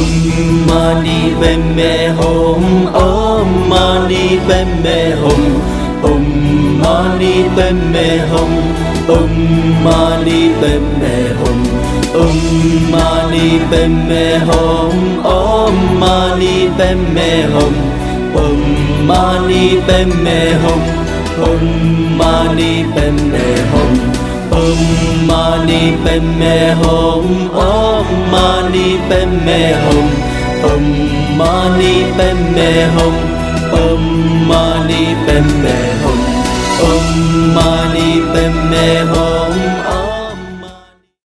Mani Padme Hum, Om Mani Padme Hum, Om Mani Padme Hum, Om Mani Padme Hum, Om Mani Padme Hum, Om Mani Padme Hum, Om Mani Padme Hum, Om Mani Padme Hum, Om Mani Padme Hum, Om Mani Padme Hum, Om Mani Padme Hum, Om Mani Padme Hum, Om Mani Padme Hum,